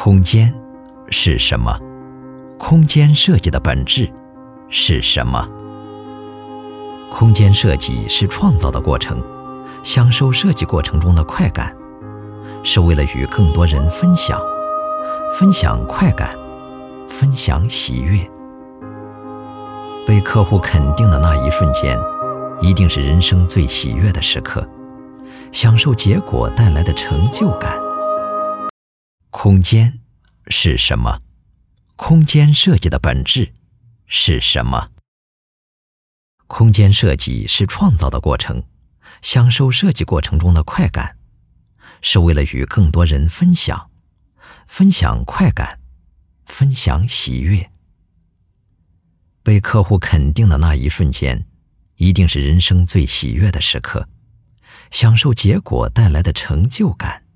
空间是什么？空间设计的本质是什么？空间设计是创造的过程，享受设计过程中的快感，是为了与更多人分享快感，分享喜悦。被客户肯定的那一瞬间，一定是人生最喜悦的时刻，享受结果带来的成就感。空间是什么？空间设计的本质是什么？空间设计是创造的过程，享受设计过程中的快感，是为了与更多人分享快感，分享喜悦。被客户肯定的那一瞬间，一定是人生最喜悦的时刻，享受结果带来的成就感。